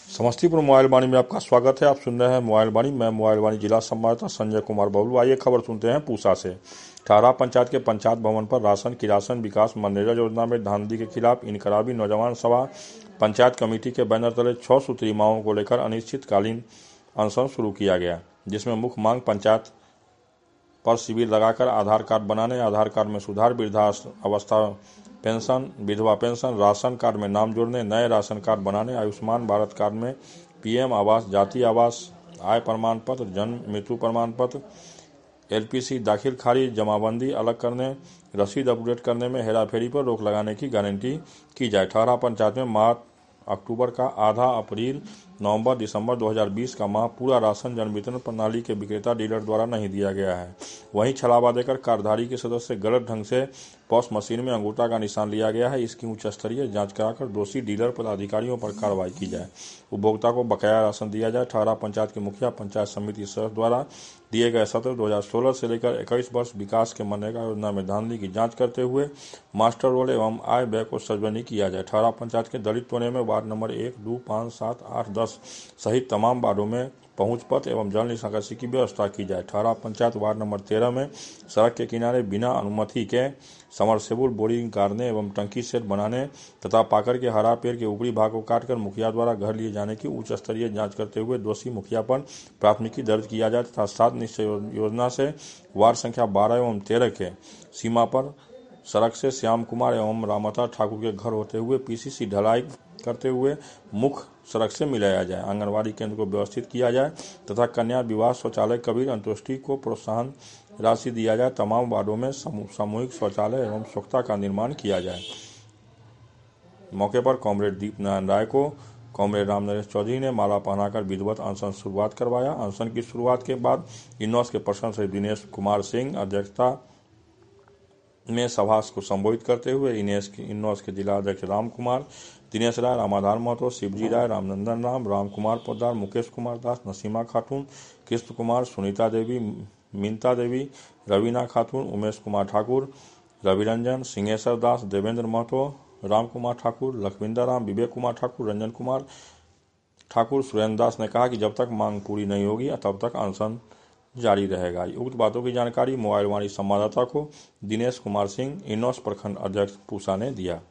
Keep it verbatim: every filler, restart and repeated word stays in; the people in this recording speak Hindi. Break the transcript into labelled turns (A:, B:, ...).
A: समस्तीपुर मोबाइल वाणी में आपका स्वागत है। आप सुन रहे हैं मोबाइल वाणी। मैं मोबाइल वाणी जिला संवाददाता संजय कुमार बबलू। आइए खबर सुनते हैं पूसा से। ठारा पंचायत के पंचायत भवन पर राशन किरासन विकास मनरेगा योजना में धांधली के खिलाफ इनकलाबी नौजवान सभा पंचायत कमेटी के बैनर तले छह सूत्री मांगों को लेकर अनिश्चितकालीन अनशन शुरू किया गया, जिसमें मुख्य मांग पंचायत पर शिविर लगाकर आधार कार्ड बनाने, आधार कार्ड में सुधार, वृद्धावस्था पेंशन, विधवा पेंशन, राशन कार्ड में नाम जोड़ने, नए राशन कार्ड बनाने, आयुष्मान भारत कार्ड में पीएम आवास, जाति आवास, आय प्रमाण पत्र, जन्म मृत्यु प्रमाण पत्र, एलपीसी दाखिल खारिज, जमाबंदी अलग करने, रसीद अपडेट करने में हेराफेरी पर रोक लगाने की गारंटी की जाए। ठारा पंचायत में मार्च अक्टूबर का आधा, अप्रैल नवंबर दिसंबर दो हज़ार बीस का माह पूरा राशन जन वितरण प्रणाली के विक्रेता डीलर द्वारा नहीं दिया गया है। वहीं छलावा देकर कार्डधारी के सदस्य गलत ढंग से पॉस मशीन में अंगूठा का निशान लिया गया है। इसकी उच्च स्तरीय जांच कराकर दोषी डीलर पदाधिकारियों पर कार्रवाई की जाए। उपभोक्ता को बकाया राशन दिया जाए। ठारा पंचायत के मुखिया पंचायत समिति सदस्य द्वारा दिए गए सत्र दो हज़ार सोलह से लेकर इक्कीस वर्ष विकास के मनरेगा योजना में धांधली की जांच करते हुए मास्टर रोल एवं आय व्यय को सर्वजनिक किया जाए। ठारा पंचायत के दलित कोने में वार्ड नंबर एक, दो, पाँच, सात, आठ, दस सहित तमाम वार्डों में पहुंच पथ एवं जल निकासी की व्यवस्था की जाए। ठारा पंचायत वार्ड नंबर तेरह में सड़क के किनारे बिना अनुमति के समरसेबुल बोरिंग गाड़ने एवं टंकी सेट बनाने तथा पाकर के हरा पेड़ के ऊपरी भाग को काटकर मुखिया द्वारा घर लिए जाने की उच्च स्तरीय जांच करते हुए दोषी मुखिया पर प्राथमिकी दर्ज किया जाए तथा सात निश्चय योजना से वार्ड संख्या बारह एवं तेरह के सीमा पर सड़क से श्याम कुमार एवं रामता ठाकुर के घर होते हुए पीसीसी ढलाई करते हुए मुख्य सड़क से मिलाया जाए। आंगनबाड़ी केंद्र को व्यवस्थित किया जाए तथा कन्या विवाह शौचालय कबीर अंत्येष्टि को प्रोत्साहन राशि दिया जाए। तमाम वार्डों में सामूहिक शौचालय एवं स्वच्छता का निर्माण किया जाए। मौके पर कॉमरेड दीप नारायण राय को कॉमरेड राम नरेश चौधरी ने माला पहनाकर विधिवत अनशन शुरुआत करवाया। अनशन की शुरुआत के बाद इनॉस के प्रश्न सचिव दिनेश कुमार सिंह अध्यक्षता में सभा को संबोधित करते हुए इनॉस के जिला अध्यक्ष राम कुमार, दिनेश राय, रामाधार महतो, शिवजी राय, रामनंदन राम, राम कुमार पोद्दार, मुकेश कुमार दास, नसीमा खातून, कृष्ण कुमार, सुनीता देवी, मीनता देवी, रवीना खातून, उमेश कुमार ठाकुर, रविरंजन, सिंहेश्वर दास, देवेंद्र महतो, राम कुमार ठाकुर, लखविंदर राम, विवेक कुमार ठाकुर, रंजन कुमार ठाकुर, सुरेंद्र दास ने कहा कि जब तक मांग पूरी नहीं होगी तब तक अनशन जारी रहेगा। उक्त बातों की जानकारी मोबाइल वाणी संवाददाता को दिनेश कुमार सिंह, इनॉस प्रखंड अध्यक्ष पूसा ने दिया।